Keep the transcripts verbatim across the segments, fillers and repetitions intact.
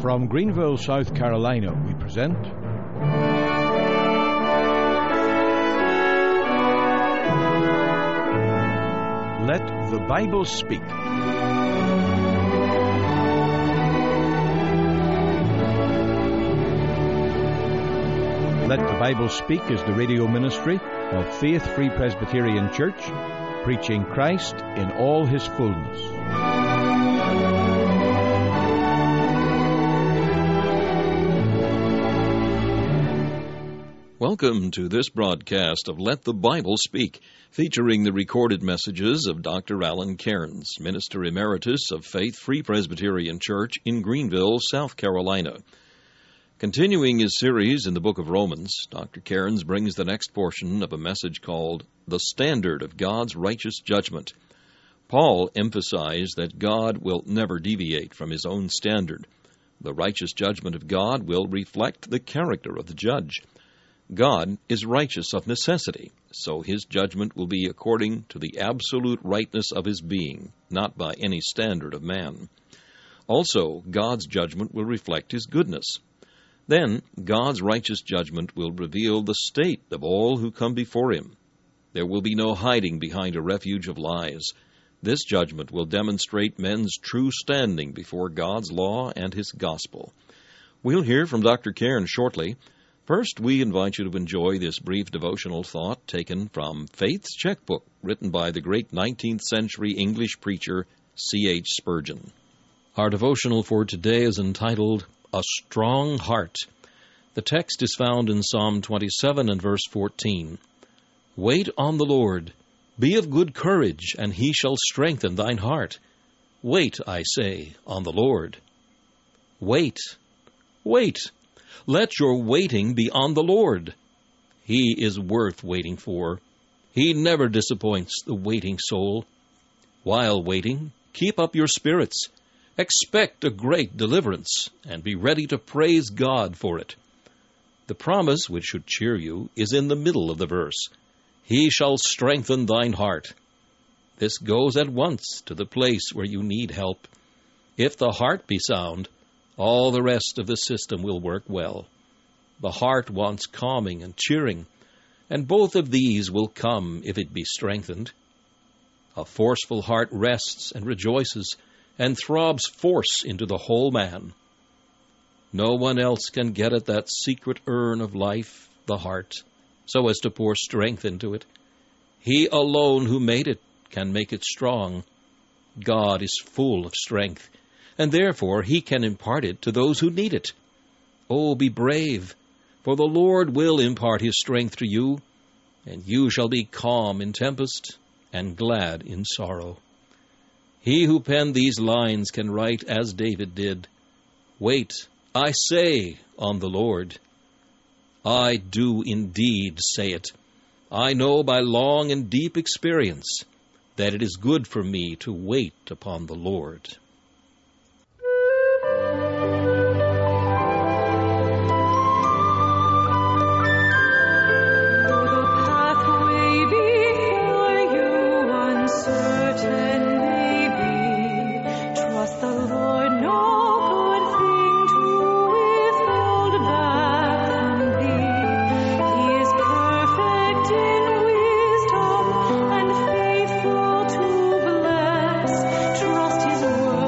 From Greenville, South Carolina, we present Let the Bible Speak. Let the Bible Speak is the radio ministry of Faith Free Presbyterian Church, preaching Christ in all His fullness. Welcome to this broadcast of Let the Bible Speak, featuring the recorded messages of Doctor Alan Cairns, Minister Emeritus of Faith Free Presbyterian Church in Greenville, South Carolina. Continuing his series in the book of Romans, Doctor Cairns brings the next portion of a message called The Standard of God's Righteous Judgment. Paul emphasized that God will never deviate from His own standard. The righteous judgment of God will reflect the character of the judge. God is righteous of necessity, so His judgment will be according to the absolute rightness of His being, not by any standard of man. Also, God's judgment will reflect His goodness. Then, God's righteous judgment will reveal the state of all who come before Him. There will be no hiding behind a refuge of lies. This judgment will demonstrate men's true standing before God's law and His gospel. We'll hear from Doctor Cairns shortly. First, we invite you to enjoy this brief devotional thought taken from Faith's Checkbook, written by the great nineteenth century English preacher C H Spurgeon. Our devotional for today is entitled, A Strong Heart. The text is found in Psalm twenty-seven and verse fourteen. Wait on the Lord. Be of good courage, and He shall strengthen thine heart. Wait, I say, on the Lord. Wait. Wait. Let your waiting be on the Lord. He is worth waiting for. He never disappoints the waiting soul. While waiting, keep up your spirits. Expect a great deliverance, and be ready to praise God for it. The promise which should cheer you is in the middle of the verse. He shall strengthen thine heart. This goes at once to the place where you need help. If the heart be sound, all the rest of the system will work well. The heart wants calming and cheering, and both of these will come if it be strengthened. A forceful heart rests and rejoices, and throbs force into the whole man. No one else can get at that secret urn of life, the heart, so as to pour strength into it. He alone who made it can make it strong. God is full of strength, and therefore He can impart it to those who need it. Oh, be brave, for the Lord will impart His strength to you, and you shall be calm in tempest and glad in sorrow. He who penned these lines can write as David did, Wait, I say, on the Lord. I do indeed say it. I know by long and deep experience that it is good for me to wait upon the Lord. Trust His word.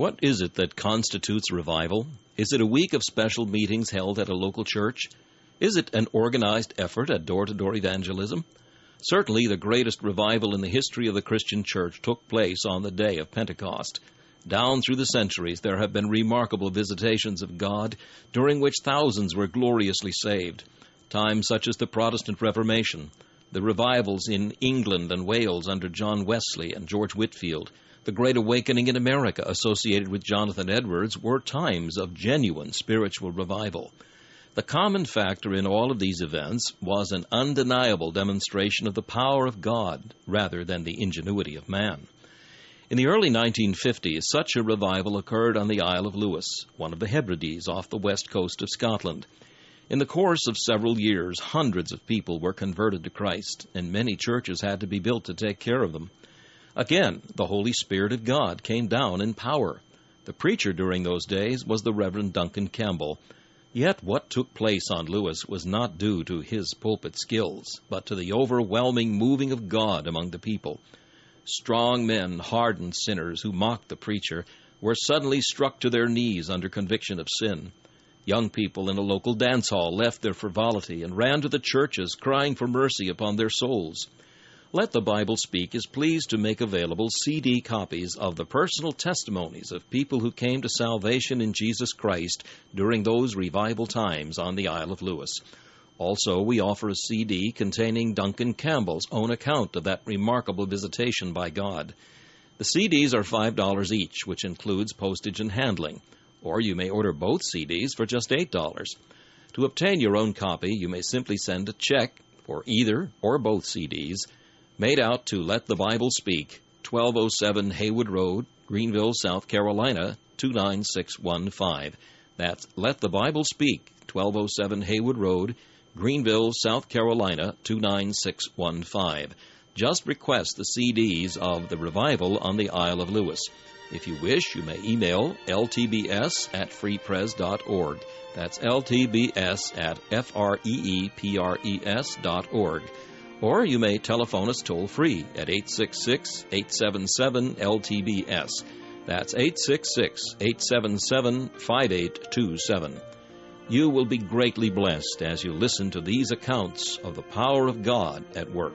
What is it that constitutes revival? Is it a week of special meetings held at a local church? Is it an organized effort at door-to-door evangelism? Certainly the greatest revival in the history of the Christian church took place on the day of Pentecost. Down through the centuries there have been remarkable visitations of God, during which thousands were gloriously saved. Times such as the Protestant Reformation, the revivals in England and Wales under John Wesley and George Whitefield, the Great Awakening in America associated with Jonathan Edwards were times of genuine spiritual revival. The common factor in all of these events was an undeniable demonstration of the power of God rather than the ingenuity of man. In the early nineteen fifties, such a revival occurred on the Isle of Lewis, one of the Hebrides off the west coast of Scotland. In the course of several years, hundreds of people were converted to Christ, and many churches had to be built to take care of them. Again, the Holy Spirit of God came down in power. The preacher during those days was the Reverend Duncan Campbell. Yet what took place on Lewis was not due to his pulpit skills, but to the overwhelming moving of God among the people. Strong men, hardened sinners who mocked the preacher, were suddenly struck to their knees under conviction of sin. Young people in a local dance hall left their frivolity and ran to the churches, crying for mercy upon their souls. Let the Bible Speak is pleased to make available C D copies of the personal testimonies of people who came to salvation in Jesus Christ during those revival times on the Isle of Lewis. Also, we offer a C D containing Duncan Campbell's own account of that remarkable visitation by God. The C Ds are five dollars each, which includes postage and handling, or you may order both C Ds for just eight dollars. To obtain your own copy, you may simply send a check for either or both C Ds, made out to Let the Bible Speak, twelve oh seven Haywood Road, Greenville, South Carolina, two nine six one five. That's Let the Bible Speak, twelve oh seven Haywood Road, Greenville, South Carolina, two nine six one five. Just request the C Ds of the revival on the Isle of Lewis. If you wish, you may email L T B S at freepres dot org. That's L T B S at F R E E P R E S dot org. Or you may telephone us toll-free at eight six six, eight seven seven, L T B S. That's eight six six, eight seven seven, five eight two seven. You will be greatly blessed as you listen to these accounts of the power of God at work.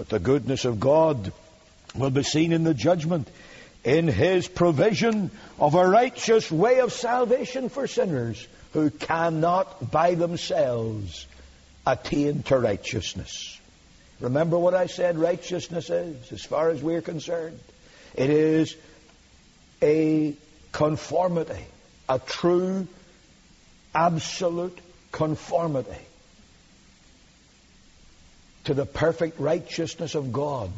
But the goodness of God will be seen in the judgment, in His provision of a righteous way of salvation for sinners who cannot by themselves attain to righteousness. Remember what I said righteousness is, as far as we're concerned. It is a conformity, a true, absolute conformity to the perfect righteousness of God.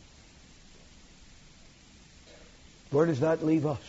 Where does that leave us?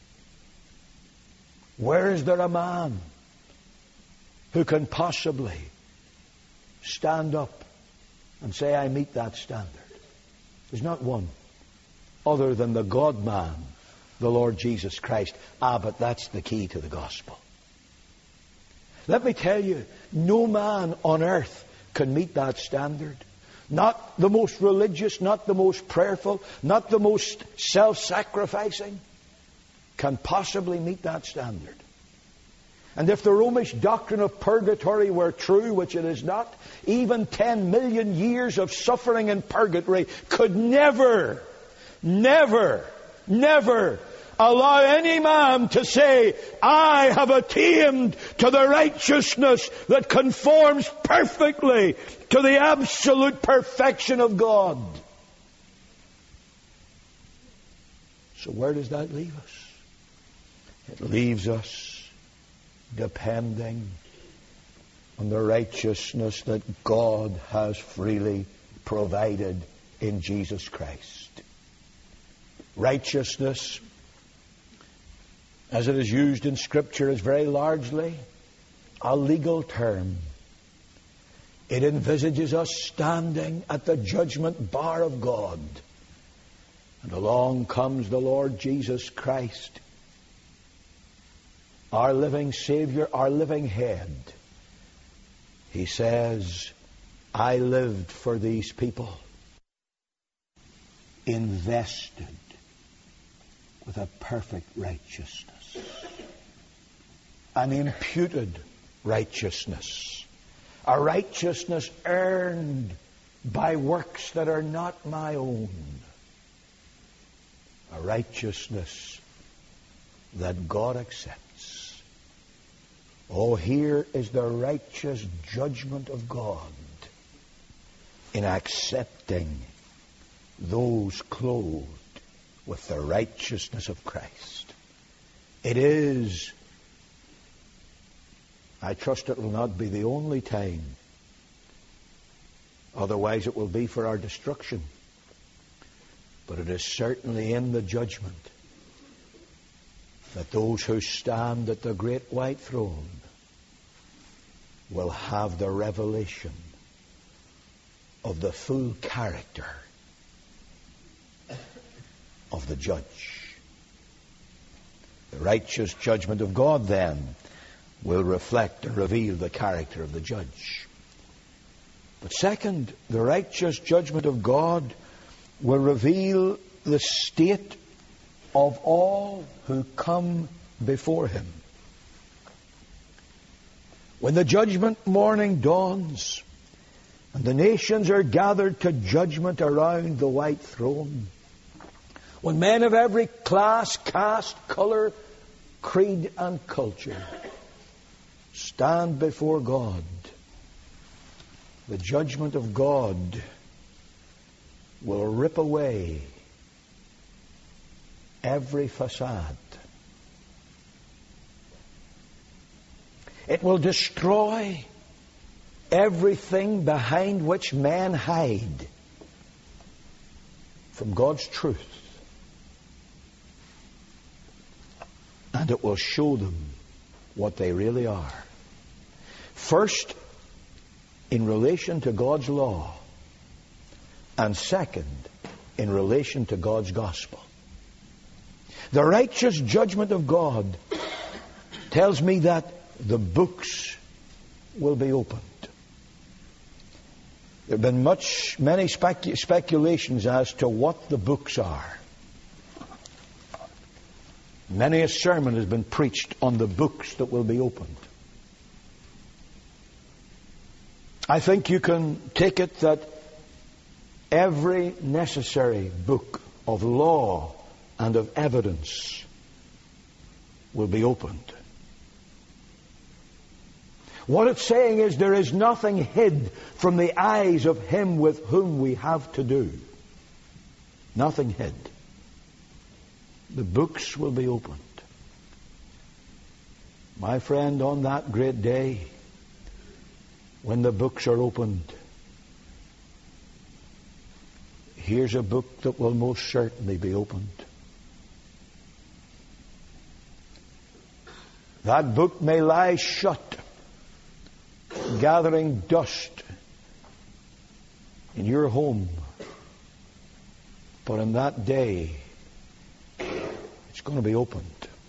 Where is there a man who can possibly stand up and say, I meet that standard? There's not one other than the God-man, the Lord Jesus Christ. Ah, but that's the key to the gospel. Let me tell you, no man on earth can meet that standard. Not the most religious, not the most prayerful, not the most self-sacrificing can possibly meet that standard. And if the Romish doctrine of purgatory were true, which it is not, even ten million years of suffering in purgatory could never, never, never allow any man to say, I have attained to the righteousness that conforms perfectly to the absolute perfection of God. So where does that leave us? It leaves us depending on the righteousness that God has freely provided in Jesus Christ. Righteousness, as it is used in Scripture, is very largely a legal term. It envisages us standing at the judgment bar of God. And along comes the Lord Jesus Christ, our living Savior, our living Head. He says, I lived for these people, invested with a perfect righteousness, an imputed righteousness, a righteousness earned by works that are not my own, a righteousness that God accepts. Oh, here is the righteous judgment of God in accepting those clothed with the righteousness of Christ. It is, I trust it will not be the only time, otherwise it will be for our destruction, but it is certainly in the judgment that those who stand at the great white throne will have the revelation of the full character of the judge. The righteous judgment of God, then, will reflect and reveal the character of the judge. But second, the righteous judgment of God will reveal the state of all who come before Him. When the judgment morning dawns and the nations are gathered to judgment around the white throne, when men of every class, caste, colour, creed and culture stand before God, the judgment of God will rip away every facade. It will destroy everything behind which men hide from God's truth. And it will show them what they really are. First, in relation to God's law, and second, in relation to God's gospel. The righteous judgment of God tells me that the books will be opened. There have been much, many specu- speculations as to what the books are. Many a sermon has been preached on the books that will be opened. I think you can take it that every necessary book of law and of evidence will be opened. What it's saying is there is nothing hid from the eyes of him with whom we have to do. Nothing hid. The books will be opened. My friend, on that great day, when the books are opened, here's a book that will most certainly be opened. That book may lie shut, gathering dust in your home, but on that day, it's going to be opened.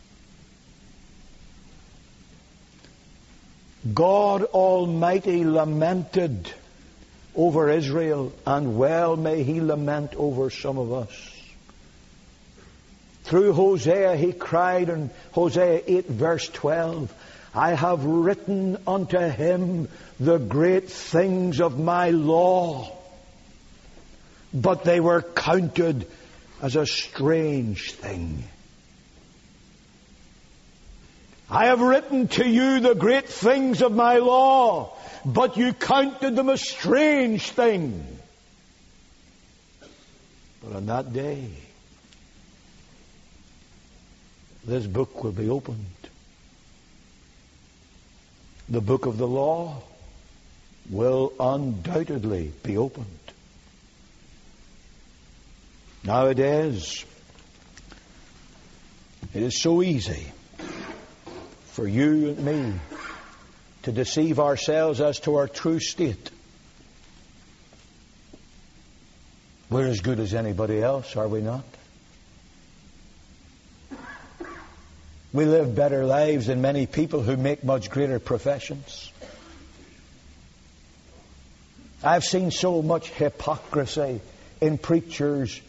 God Almighty lamented over Israel, and well may He lament over some of us. Through Hosea He cried in Hosea eight verse twelve, I have written unto him the great things of my law, but they were counted as a strange thing. I have written to you the great things of my law, but you counted them a strange thing. But on that day, this book will be opened. The book of the law will undoubtedly be opened. Nowadays, it is so easy for you and me to deceive ourselves as to our true state. We're as good as anybody else, are we not? We live better lives than many people who make much greater professions. I've seen so much hypocrisy in preachers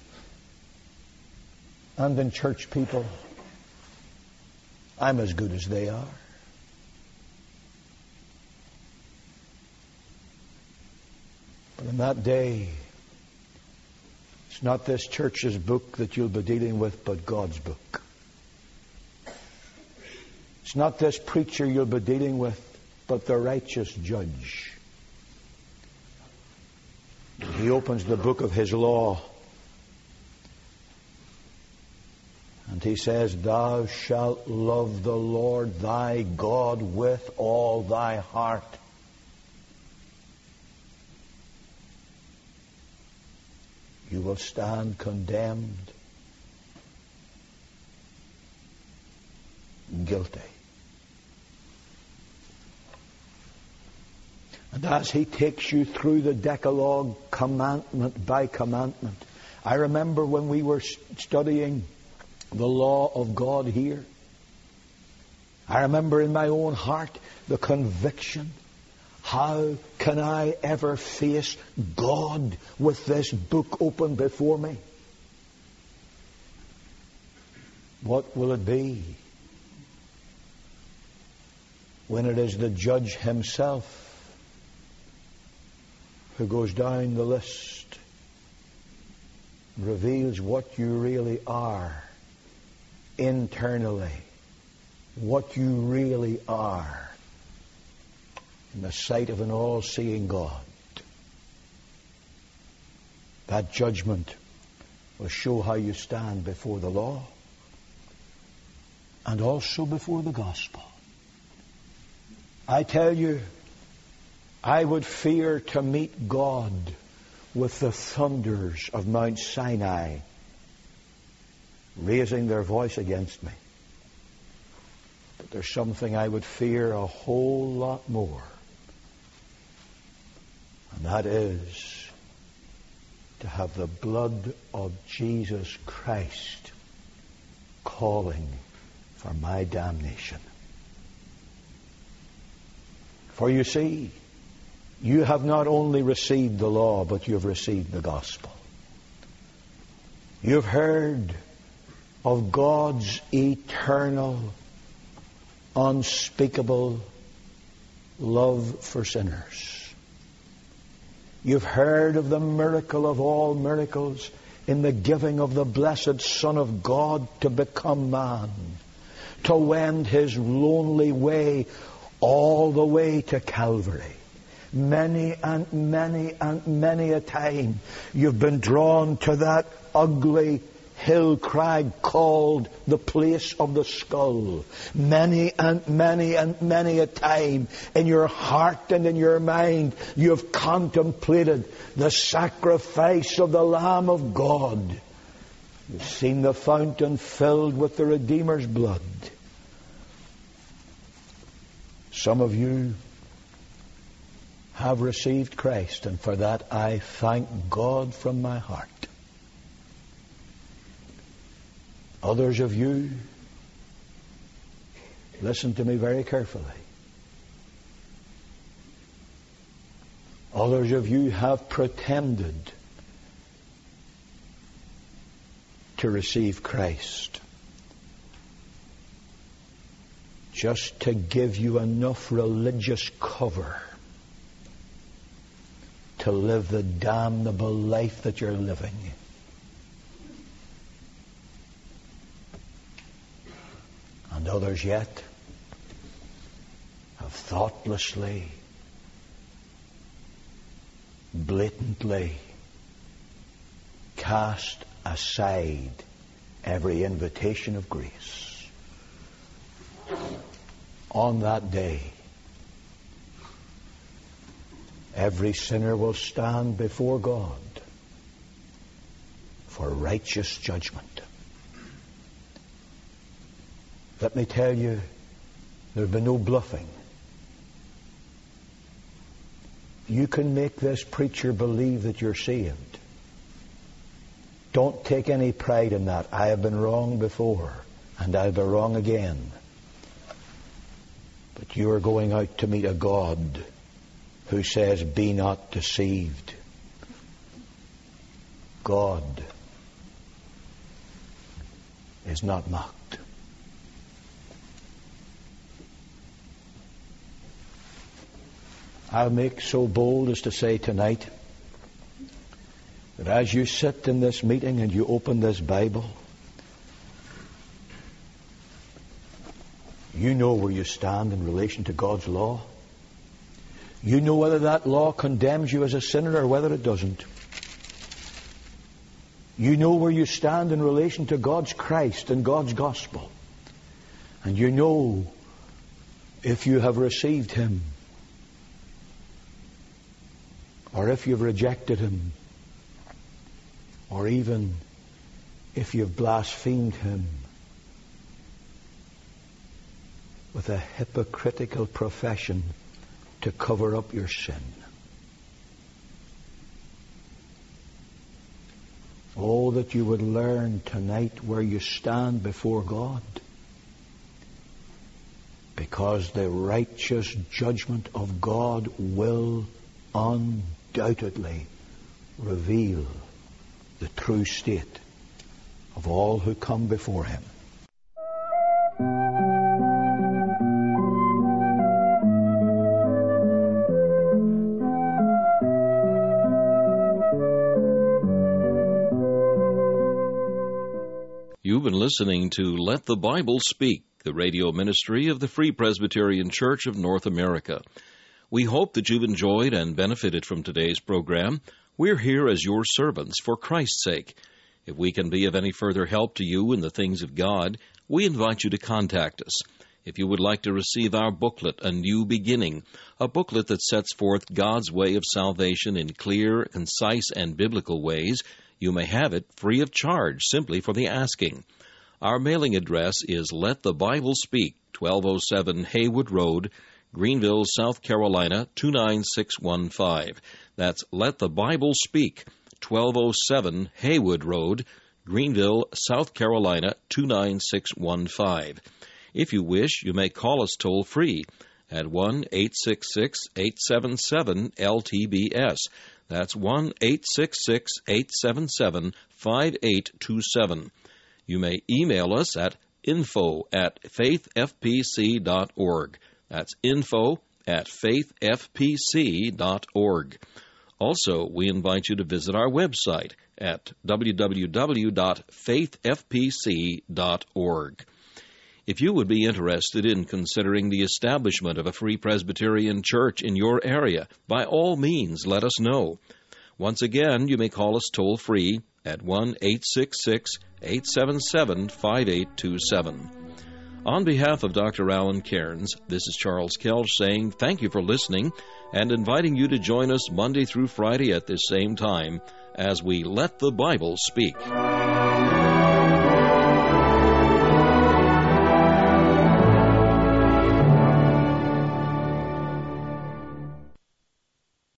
and in church people. I'm as good as they are. But on that day, it's not this church's book that you'll be dealing with, but God's book. It's not this preacher you'll be dealing with, but the righteous judge. He opens the book of His law, and He says, Thou shalt love the Lord thy God with all thy heart. You will stand condemned, guilty. And as He takes you through the Decalogue, commandment by commandment. I remember when we were studying the law of God here, I remember in my own heart the conviction, how can I ever face God with this book open before me? What will it be when it is the judge himself who goes down the list and reveals what you really are internally, what you really are in the sight of an all-seeing God? That judgment will show how you stand before the law and also before the gospel. I tell you, I would fear to meet God with the thunders of Mount Sinai raising their voice against me. But there's something I would fear a whole lot more, and that is to have the blood of Jesus Christ calling for my damnation. For you see, you have not only received the law, but you have received the gospel. You've heard of God's eternal, unspeakable love for sinners. You've heard of the miracle of all miracles in the giving of the blessed Son of God to become man, to wend his lonely way all the way to Calvary. Many and many and many a time you've been drawn to that ugly hill crag called the place of the skull. Many and many and many a time in your heart and in your mind you've contemplated the sacrifice of the Lamb of God. You've seen the fountain filled with the Redeemer's blood. Some of you have received Christ, and for that I thank God from my heart. Others of you, listen to me very carefully. Others of you have pretended to receive Christ just to give you enough religious cover to live the damnable life that you're living. And others yet have thoughtlessly, blatantly cast aside every invitation of grace. On that day, every sinner will stand before God for righteous judgment. Let me tell you, there'll be no bluffing. You can make this preacher believe that you're saved. Don't take any pride in that. I have been wrong before, and I'll be wrong again. But you are going out to meet a God who says, "Be not deceived." God is not mocked. I'll make so bold as to say tonight that as you sit in this meeting and you open this Bible, you know where you stand in relation to God's law. You know whether that law condemns you as a sinner or whether it doesn't. You know where you stand in relation to God's Christ and God's gospel. And you know if you have received Him or if you've rejected Him, or even if you've blasphemed Him with a hypocritical profession to cover up your sin. Oh, that you would learn tonight where you stand before God, because the righteous judgment of God will undoubtedly reveal the true state of all who come before Him. You've been listening to Let the Bible Speak, the radio ministry of the Free Presbyterian Church of North America. We hope that you've enjoyed and benefited from today's program. We're here as your servants for Christ's sake. If we can be of any further help to you in the things of God, we invite you to contact us. If you would like to receive our booklet, A New Beginning, a booklet that sets forth God's way of salvation in clear, concise, and biblical ways, you may have it free of charge, simply for the asking. Our mailing address is Let the Bible Speak, twelve oh seven Haywood Road, Greenville, South Carolina, two nine six one five. That's Let the Bible Speak, twelve oh seven Haywood Road, Greenville, South Carolina, two nine six one five. If you wish, you may call us toll-free at one eight six six, eight seven seven, L T B S. That's one eight six six, eight seven seven, five eight two seven. You may email us at info at faith f p c dot org. That's info at faith f p c dot org. Also, we invite you to visit our website at w w w dot faith f p c dot org. If you would be interested in considering the establishment of a Free Presbyterian Church in your area, by all means, let us know. Once again, you may call us toll-free at one eight six six, eight seven seven, five eight two seven. On behalf of Doctor Alan Cairns, this is Charles Kelch saying thank you for listening and inviting you to join us Monday through Friday at this same time as we Let the Bible Speak.